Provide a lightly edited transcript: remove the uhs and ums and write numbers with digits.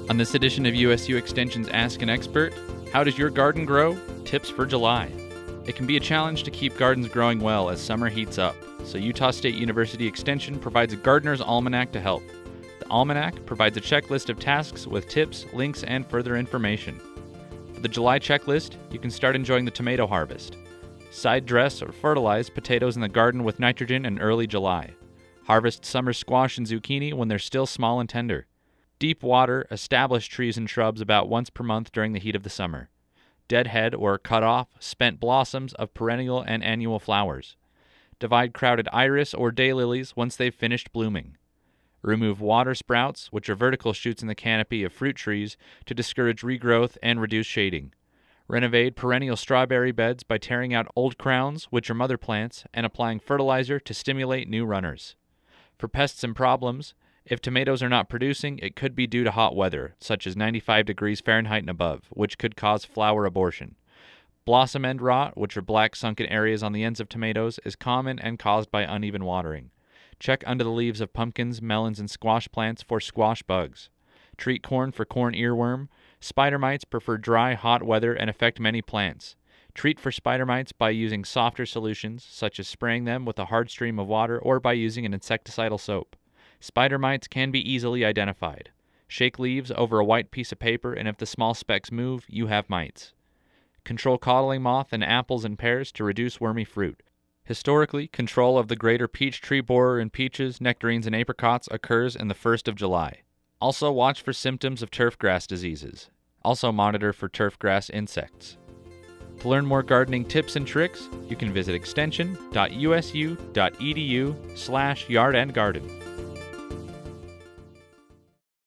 On this edition of USU Extension's Ask an Expert, how does your garden grow? Tips for July. It can be a challenge to keep gardens growing well as summer heats up, so Utah State University Extension provides a gardener's almanac to help. The almanac provides a checklist of tasks with tips, links, and further information. For the July checklist, you can start enjoying the tomato harvest. Side dress or fertilize potatoes in the garden with nitrogen in early July. Harvest summer squash and zucchini when they're still small and tender. Deep water established trees and shrubs about once per month during the heat of the summer. Deadhead or cut off spent blossoms of perennial and annual flowers. Divide crowded iris or daylilies once they've finished blooming. Remove water sprouts, which are vertical shoots in the canopy of fruit trees, to discourage regrowth and reduce shading. Renovate perennial strawberry beds by tearing out old crowns, which are mother plants, and applying fertilizer to stimulate new runners. For pests and problems, if tomatoes are not producing, it could be due to hot weather, such as 95 degrees Fahrenheit and above, which could cause flower abortion. Blossom end rot, which are black sunken areas on the ends of tomatoes, is common and caused by uneven watering. Check under the leaves of pumpkins, melons, and squash plants for squash bugs. Treat corn for corn earworm. Spider mites prefer dry, hot weather and affect many plants. Treat for spider mites by using softer solutions, such as spraying them with a hard stream of water or by using an insecticidal soap. Spider mites can be easily identified. Shake leaves over a white piece of paper, and if the small specks move, you have mites. Control codling moth in apples and pears to reduce wormy fruit. Historically, control of the greater peach tree borer in peaches, nectarines, and apricots occurs in the 1st of July. Also watch for symptoms of turfgrass diseases. Also monitor for turfgrass insects. To learn more gardening tips and tricks, you can visit extension.usu.edu/yardandgarden.